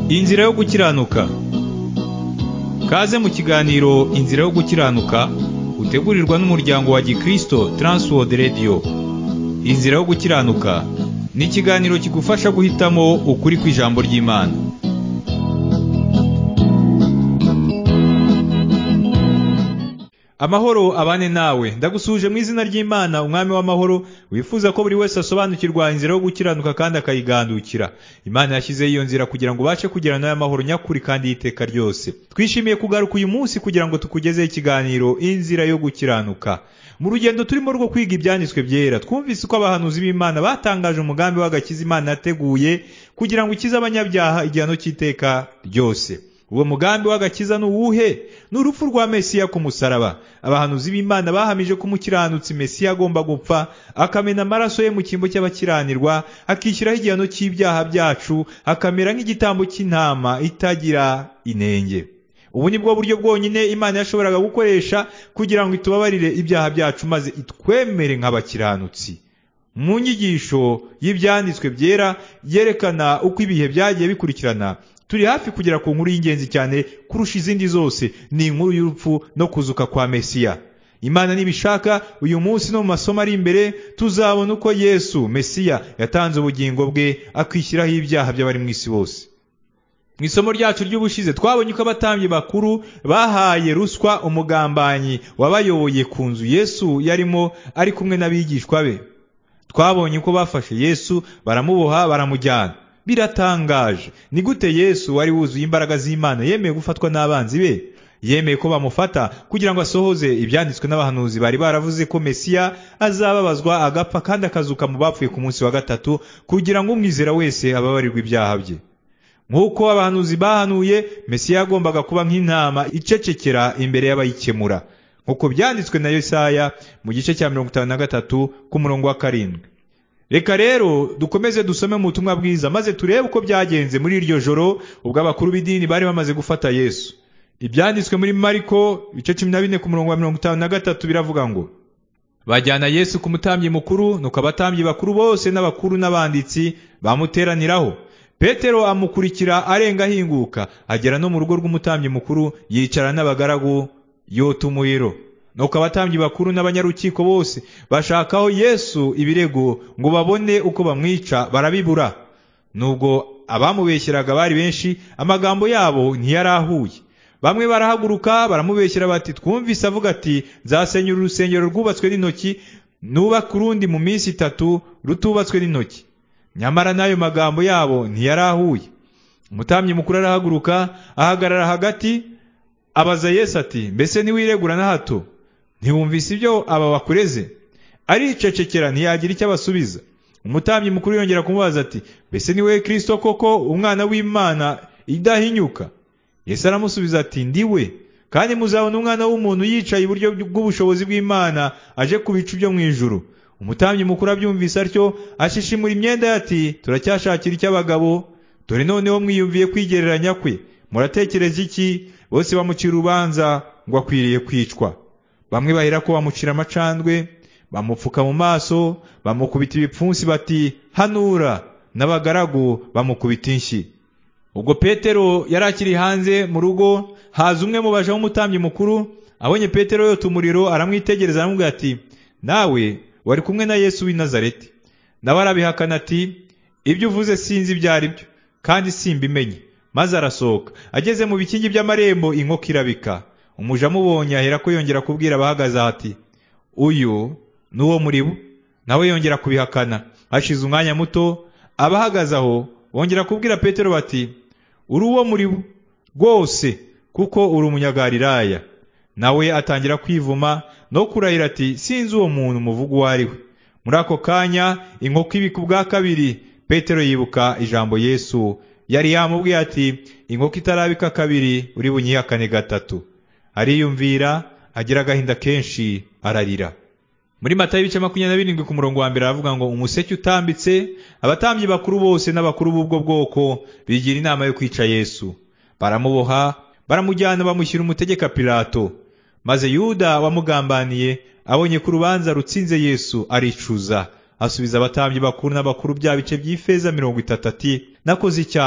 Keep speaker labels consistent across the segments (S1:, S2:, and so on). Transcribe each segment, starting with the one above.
S1: Inzira yo gukiranuka. Kaze mu kiganiro Inzira yo gukiranuka utegurirwa n'umuryango wa Gikristo Transworld Radio. Inzira yo gukiranuka ni ikiganiro kigufasha guhitamo ukuri kw'ijambo ry'Imana. Amahoro abane nawe, ndagusuje mu izina ry'Imana umwami w'amahoro, wifuza ko buri wese asobanukirwa inzira yo gukiranuka kandi akayigandukira. Imana yashyizeho iyo nzira kugira ngo ubashe kugirana nayo amahoro nyakuri kandi y'iteka ryose. Twishimiye kugaruka uyu munsi kugira ngo tukugezeho ikiganiro Inzira yo gukiranuka. Mu rugendo turimo rwo kwiga ibyanditswe byera, twumvise ko abahanuzi b'Imana batangaje umugambi w'agakiza Imana yateguye kugira ngo ikize abanyabyaha igihano cy'iteka ryose. Uwo mugambi w'agakiza ni uwuhe? Ni urupfu rwa Mesiya ku musaraba. Abahanuzi b'Imana bahamije ko umukiranutsi Mesiya agomba gupfa, akamena amaraso ye mu cyimbo cy'abakiranirwa, akishyiraho igihano cy'ibyaha byacu, akamera nk'igitambo cy'intama itagira inenge. Ubu ni bwo buryo bwonyine Imana yashoboraga gukoresha kugira ngo itubabarire ibyaha byacu maze itwemere nk'abakiranutsi. Mu nyigisho y'ibyanditswe byera yerekana uko ibihe byagiye bikurikirana, turi hafi kugera ku nkuru y'ingenzi cyane kurusha izindi zose, ni inkuru y'urupfu no kuzuka kwa Mesiya. Imana nibishaka uyu munsi no mu masomo ari imbere tuzabona uko Yesu Mesiya yatanze ubugingo bwe akwishyiraho ibyaha by'abari mu isi bose. Mu isomo ryacu ry'ubushize twabonye ko abatambyi bakuru bahaye ruswa umugambanyi wabayoboye ku nzu Yesu yarimo ari kumwe n'abigishwa be. Twabonye ko bafashe Yesu baramuboha baramujyana. Biratangaje, ni gute Yesu wari wuzuye imbaraga z'Imana yemeye gufatwa n'abanzi be? Yemeye ko bamufata kugira ngo asohoze ibyanditswe n'abahanuzi bari baravuze ko Mesiya azababazwa agapfa kandi akazuka mu bapfuye ku munsi wa gatatu kugira ngo umwizera wese ababarirwe ibyaha bye. Nk'uko abahanuzi bahanuye, Mesiya yagombaga kuba nk'intama icecekera imbere y'abayikemura, nk'uko byanditswe na Yesaya mu gice cya 53 ku murongo wa 7. Reka rero dukomeze dusome mu butumwa bwiza maze turebe uko byagenze muri iryo joro ubwo abakuru b'idini bari bamaze gufata Yesu. Ibyanditswe muri Mariko bice 14 ku murongo wa 53 biravuga ngo, bajyana Yesu ku mutambyi mukuru, nuko abatambyi bakuru bose n'abakuru n'abanditsi bamuteraniraho. Petero amukurikira arenga ahinguka, agera no mu rugo rw'umutambyi mukuru, yicara n'abagaragu yota umuriro. Nuko abatambyi bakuru n'abanyarukiko bose bashakaho Yesu ibirego ngo babone uko bamwica, barabibura. Nubwo abamubeshyeraga bari benshi, amagambo yabo ntiyarahuye. Bamwe barahaguruka baramubeshyera bati, twumvise avuga ati, nzasenyura urusengero rwubatswe n'intoki, nubaka urundi mu minsi 3 rutubatswe n'intoki. Nyamara n'ayo magambo yabo ntiyarahuye. Umutambyi mukuru arahaguruka, ahagarara hagati, abaza Yesu ati, mbese ntiwiregura na hato? Ntiwumvise ibyo aba bakureze? Aricecekera ntiyagira icyo abasubiza. Umutambyi mukuru yongera kumubaza ati, mbese ni we Kristo koko, umwana w'Imana idahinyuka? Yesu aramusubiza ati, ndiwe, kandi muzabona umwana w'umuntu yicaye iburyo bw'ubushobozi bw'Imana aje ku bicu byo mu ijuru. Umutambyi mukuru abyumvise atyo ashishimura imyenda ye ati, turacyashakira icy'abagabo? Dore noneho mwiyumviye kwigereranya kwe. Muratekereza iki? Bose bamucira urubanza ngo akwiriye kwicwa. Bamwe bahera ko bamucira amacandwe, bamupfuka mu maso, bamukubita ibipfunsi bati, hanura, n'abagaragu bamukubita inshyi. Ubwo Petero yari akiri hanze mu rugo, haza umwe mu baja w'umutambyi mukuru, abonye Petero yota umuriro aramwitegereza aramubwira ati, nawe wari kumwe na Yesu w'i Nazareti. Nawe arabihakana ati, ibyo uvuze sinzi ibyo ari byo, kandi simbimenye. Maze arasohoka. Ageze mu bikingi by'amarembo, inkoko irabika. Umuja amubonye ahera ko yongera kubwira abahagaze ati, uyu ni uwo muri bo. Nawe yongera kubihakana. Hashize umwanya muto, abahagaze aho bongera kubwira Petero bati, uri uwo muri bo rwose, kuko uri umunyagalilaya. Nawe atangira kwivuma no kurahira ati, sinzi uwo muntu muvuga uwo ari we. Muri ako kanya inkoko ibika ubwa kabiri. Petero yibuka ijambo Yesu yari yamubwiye ati, inkoko itarabika kabiri uri bunyihakane gatatu. Ariyumvira, agira agahinda kenshi, ararira. Muri Matayo ibice 27 ku murongo wa 1 aravuga ngo, umuseke utambitse, abatambyi bakuru bose n'abakuru b'ubwo bwoko bigira inama yo kwica Yesu. Baramuboha, baramujyana bamushyira umutegeka Pilato. Maze Yuda wamugambaniye abonye ku rubanza rutsinze Yesu aricuza, asubiza abatambyi bakuru n'abakuru bya bice by'ifeza 30 ati, nakoze icyaha,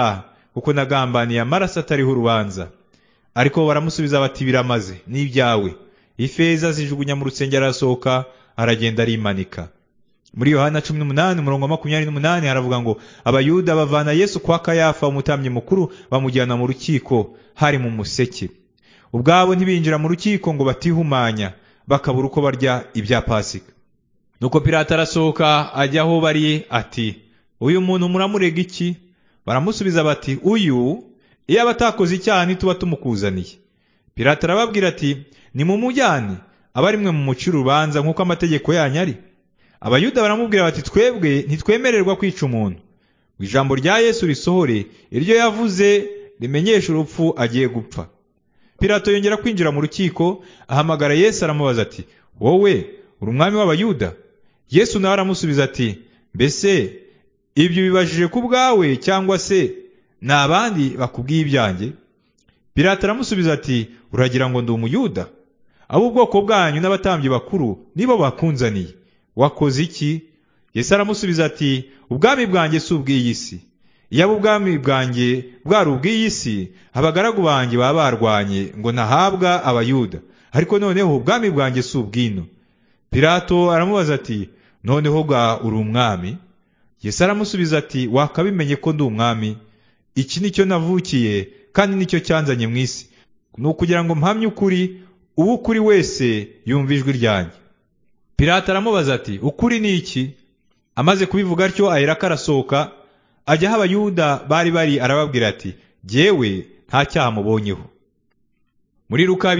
S1: kuko nagambaniye amaraso atariho urubanza. Ariko baramusubiza bati biramaze, n'ibyawe. Ifeza zijugunya mu rusengero, arasohoka aragenda arimanika. Muri Yohana 18:28 haravuga ngo abayuda bavana Yesu kwa Kayafa umutambyi mukuru, bamujyana mu rukiko hari mu museke. Ubwabo ntibinjira mu rukiko ngo batihumanya, bakabura uko barya ibya Pasika. Nuko Pilato arasohoka ajya aho bari ati, uyu muntu muramurega iki? Baramusubiza bati, uyu iyo abatakoze icyaha ntituba tumukuzaniye. Pilato arababwira ati, nimumujyane aba ari mwe mumucira urubanza nk'uko amategeko yanyu ari. Abayuda baramubwira bati, twebwe ntitwemererwa kwica umuntu. Ijambo rya Yesu risohore, iryo yavuze rimenyesha urupfu agiye gupfa. Pilato yongera kwinjira mu rukiko, ahamagara Yesu aramubaza ati, wowe uri umwami w'Abayuda? Yesu nawe aramusubiza ati, mbese ibyo bibajije ku bwawe cyangwa se n'abandi bakubwiye ibyanjye? Pilato aramusubiza ati, uragira ngo ndi Umuyuda? Abo ubwoko bwanyu n'abatambyi bakuru nibo bakunzaniye. Wakoze iki? Yesu aramusubiza ati, ubwami bwanjye si ubw'iyi si. Iyo ubwami bwanjye bwari ubw'iyi si, abagaragu banjye baba barwanye ngo ntahabwa Abayuda. Ariko noneho ubwami bwanjye si ubw'ino. Pilato aramubaza ati, noneho ga uri umwami? Yesu aramusubiza ati, wakabimenye ko ndi umwami. Iki nicyo navukiye kandi nicyo cyanzanye mu isi, ni ukugira ngo mpamye ukuri, uwo ukuri wese yumva ijwi ryanjye. Pilato aramubaza ati, ukuri ni iki? Amaze kubivuga atyo aherako arasohoka ajya aho Abayuda bari arababwira ati, jyewe nta cyaha mubonyeho. Muri Luka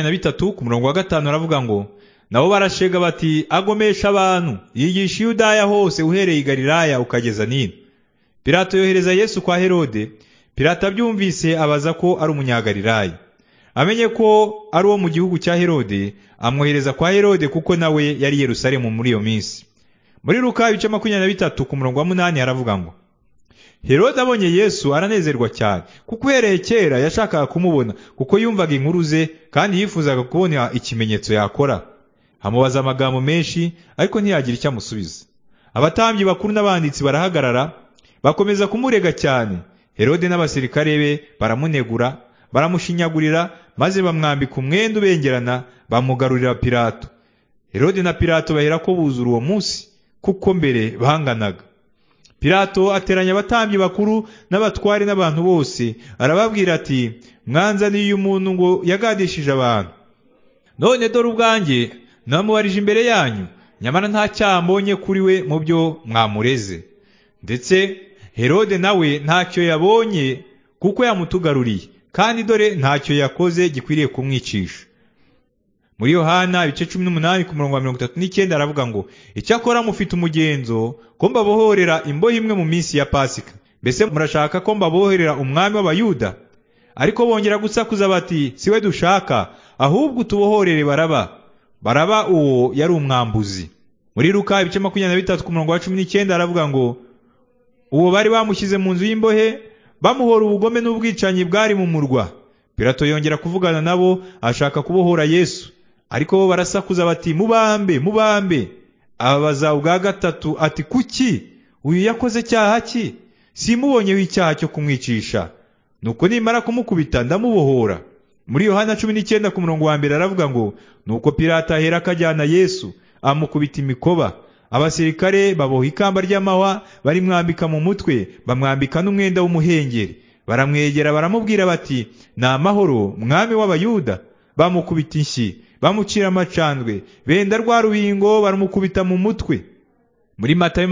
S1: 23:5 aravuga ngo, nabo barashega bati, agomesha abantu, yigisha i Yudaya hose uhereye i Galilaya ukageza nino. Pilato yohereza Yesu kwa Herode. Pilato abyumvise abaza ko ari umunyagalilaya. Amenye ko ari uwo mu gihugu cya Herode, amwohereza kwa Herode kuko nawe yari Yerusalemu muri iyo minsi. Muri Luka 23:8 haravuga ngo, Herode abonye Yesu aranezerwa cyane, kuko uhereye kera yashakaga kumubona, kuko yumvaga inkuru ze kandi yifuzaga kubona ikimenyetso yakora. Amubaza amagambo menshi, ariko ntiyagira icyo amusubiza. Abatambyi bakuru n'abanditsi barahagarara, bakomeza kumurega cyane. Herode n'abasirikare be baramunegura, baramushinyagurira, maze bamwambika umwenda ubengerana, bamugarurira Pilato. Herode na Pilato baherako buzura uwo munsi, kuko mbere bahanganaga. Pilato ateranya abatambyi bakuru n'abatware n'abantu bose, arababwira ati, mwanzaniye uyu muntu ngo yagadishije abantu. None dore ubwanjye namubarije imbere yanyu, nyamara nta cyaha mbonye kuri we mu byo mwamureze. Ndetse Herode nawe ntacyo yabonye kuko yamutugaruriye, kandi dore ntacyo yakoze gikwiriye kumwicisha. Muri Yohana 18:39 aravuga ngo, icyakora mufite umugenzo ko mbabohorera imbohe imwe mu minsi ya Pasika. Mbese murashaka ko mbabohorera umwami w'Abayuda? Ariko bongera gusakuza bati, siwe dushaka, ahubwo tubohorere Baraba. Baraba uwo yari umwambuzi. Muri Luka 23:19 aravuga ngo, uwo bari bamushyize mu nzu y'imbohe, bamuhora ubugome n'ubwicanyi bwari mu murwa. Pilato yongera kuvugana nabo, ashaka kubohora Yesu. Ariko bo barasakuza bati, mubambe, mubambe. Ababaza ubwa gatatu ati, kuki? Uyu yakoze cyaha ki? Simubonyeho icyaha cyo kumwicisha. Nuko nimara kumukubita ndamubohora. Muri Yohana 19:1 aravuga ngo, nuko Pilato ahera akajyana Yesu, amukubita imikoba. Abasirikare baboha ikamba ry'amahwa, barimwambika mu mutwe, bamwambika n'umwenda w'umuhengeri. Baramwegera baramubwira bati, ni amahoro, mwami w'Abayuda. Bamukubita inshyi, bamucira amacandwe, benda rwa rubingo baramukubita mu mutwe. Muri Matayo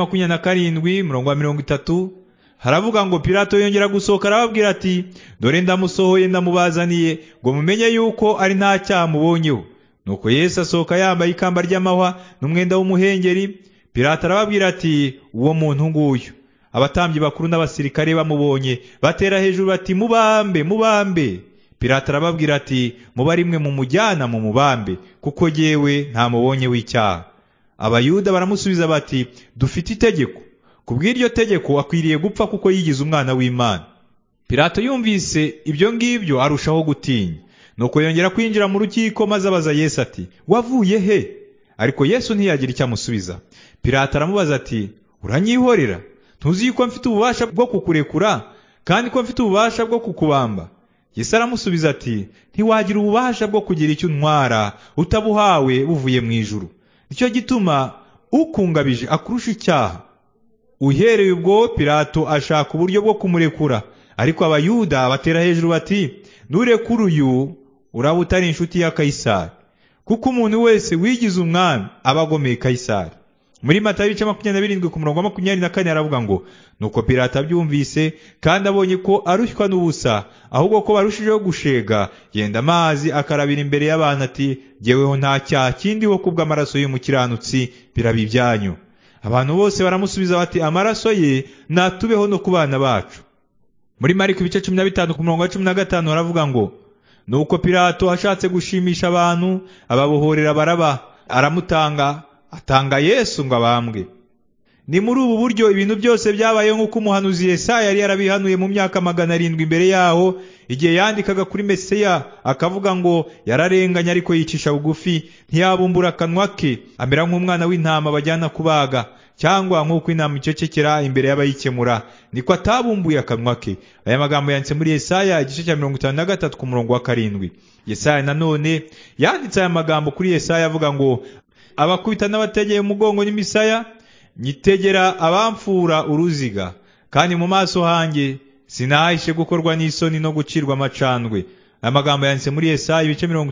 S1: 27:30 haravuga ngo, Pilato yongera gusohoka arababwira ati, dore ndamusohoye ndamubazaniye, ngo mumenye yuko ari nta cyaha mubonyeho. Nuko Yesu asohoka yambaye ikamba ry'amahwa n'umwenda w'umuhengeri. Pilato arababwira ati, uwo muntu nguyu. Abatambyi bakuru n'abasirikare bamubonye batera hejuru bati, mubambe, mubambe. Pilato arababwira ati, muba rimwe mu mujyana mu mubambe, kuko jyewe nta mubonye w'icyaha. Abayuda baramusubiza bati, dufite itegeko. Kubw'iryo tegeko akwiriye gupfa kuko yigize umwana w'Imana. Pilato yumvise ibyo ngibyo arushaho gutinya. Nuko yongera kwinjira mu rukiko, maze abaza Yesu ati, wavuye he? Ariko Yesu ntiyagira icyo amusubiza. Pilato aramubaza ati, uranyihorera? Ntuzi yuko mfite ububasha bwo kukurekura kandi ko mfite ububasha bwo kukubamba? Yesu aramusubiza ati, ntiwagira ububasha bwo kugira icyo untwara utabuhawe buvuye mu ijuru. Nicyo gituma ukungabije akurusha icyaha. Uhereye ubwo Pilato ashaka uburyo bwo kumurekura, ariko abayuda batera hejuru bati, nurekura uyu uraba utari inshuti ya Kayisari, kuko umuntu wese wigize umwami aba agomeye Kayisari. Muri Matayo 27:24 aravuga ngo, nuko Pilato abyumvise kandi abonye ko arushywa n'ubusa, ahubwo ko barushijeho gushega, yenda amazi akarabira imbere y'abantu ati, jyeweho nta cyaha kindiho kubw'amaraso y'umukiranutsi biraba ibyanyu. Abantu bose baramusubiza bati, amaraso ye natubeho no ku bana bacu. Muri Mariko 15:15 haravuga ngo, nuko Pilato ashatse gushimisha abantu ababohorera Baraba, aramutanga, atanga Yesu ngo abambwe. Ni muri ubu buryo ibintu byose byabaye nk'uko umuhanuzi Yesaya yari yarabihanuye mu myaka 700 imbere yaho, igihe yandikaga kuri Mesiya akavuga ngo yararenganye ariko yicisha bugufi, ntiyabumbura akanwa ke, amera nk'umwana w'intama bajyana kubaga, cyangwa nk'uko intama icecekera imbere y'abayikemura, niko atabumbuye akanwa ke. Aya magambo yanditse muri Yesaya 53:7. Yesaya nanone yanditse aya magambo kuri Yesaya avuga ngo, abakubita n'abategeye umugongo n'imisaya, nyitegera abamfura uruziga, kandi mu maso hanjye sinahishe gukorwa n'isoni no gucirwa amacandwe. Aya magambo yanditse muri Yesaya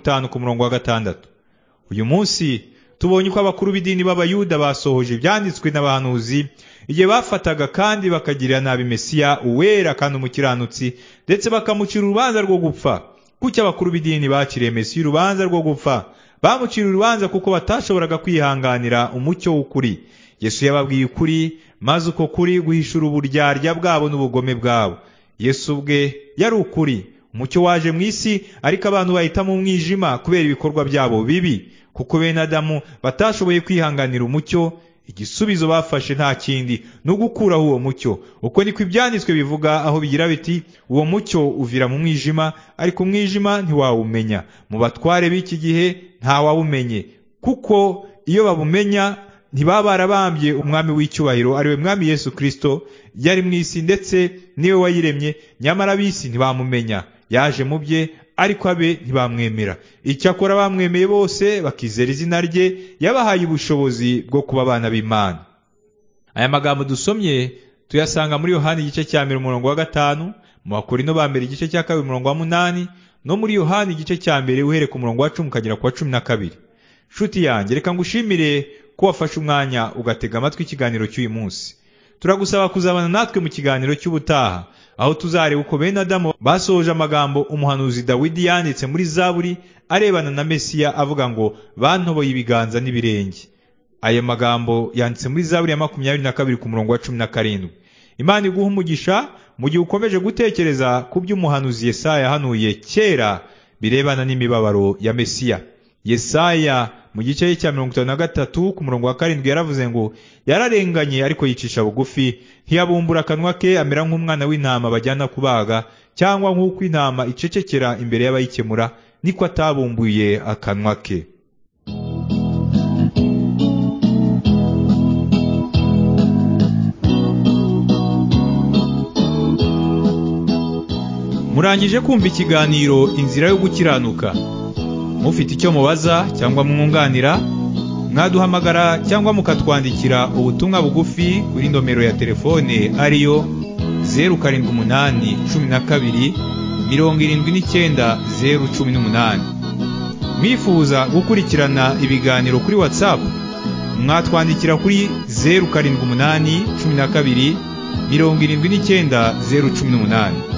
S1: 50:6. Uyu munsi tubonye ko abakuru b'idini b'abayuda basohoje ibyanditswe n'abahanuzi igihe bafataga kandi bakagirira nabi Mesiya uwera kandi umukiranutsi, ndetse bakamucira urubanza rwo gupfa. Kuki abakuru b'idini bakiriye Mesiya urubanza rwo gupfa? Bamucira urubanza kuko batashoboraga kwihanganira umucyo w'ukuri. Yesu yababwiye ukuri, maze uko kuri guhishura uburyarya bwabo n'ubugome bwabo. Yesu ubwe yari ukuri, umucyo waje mu isi, ariko abantu bahita mu mwijima kubera ibikorwa byabo bibi. Kuko bene Adamu batashoboye kwihanganira umucyo, igisubizo bafashe nta kindi no gukuraho uwo mucyo. Uko niko ibyanditswe bivuga aho bigira biti, uwo mucyo uvira mu mwijima, ariko umwijima ntiwawumenya. Mu batware b'iki gihe nta wawumenye, kuko iyo babumenya ntibaba barabambye umwami w'icyubahiro, ariwe mwami Yesu Kristo, yari mu isi ndetse niwe wayiremye, nyamara ab'isi ntibamumenya. Yaje mu bye, ariko abe ntibamwemera. Icyakora bamwemeye bose bakizera izina rye, yabahaye ubushobozi bwo kuba abana b'Imana. Aya magambo dusomye tuyasanga muri Yohana 1:5, mu Bakorino ba mbere 2:8, no muri Yohana 1 uhereye ku 10 ukagera ku 12. Nshuti yanjye, reka ngushimire ko wafashe umwanya ugatega amatwi ikiganiro cy'uyu munsi. Turagusaba kuzabana natwe mu kiganiro cy'ubutaha, aho tuzareba uko bene Adamu basohoje amagambo umuhanuzi Dawidi yanditse muri Zaburi arebana na Mesiya avuga ngo, bantoboye ibiganza n'ibirenge. Aya magambo yanditse muri Zaburi ya 22 ku 17. Imana iguha umugisha mu gihe ukomeje gutekereza ku by'umuhanuzi Yesaya yahanuye kera birebana n'imibabaro ya Mesiya. Yesaya mu gice cya 53 ku 7 yaravuze ngo, yararenganye ariko yicisha bugufi, ntiyabumbura akanwa ke, amera nk'umwana w'intama bajyana kubaga, cyangwa nk'uko intama icecekera imbere y'abayikemura, niko atabumbuye akanwa ke. Murangije kumva ikiganiro Inzira yo Gukiranuka. Mufite icyo mubaza cyangwa mwunganira, mwaduhamagara cyangwa mukatwandikira ubutumwa bugufi kuri nomero ya telefone ariyo 0712 Mwifuza gukurikirana ibiganiro kuri WhatsApp, mwatwandikira kuri 0712 79 018.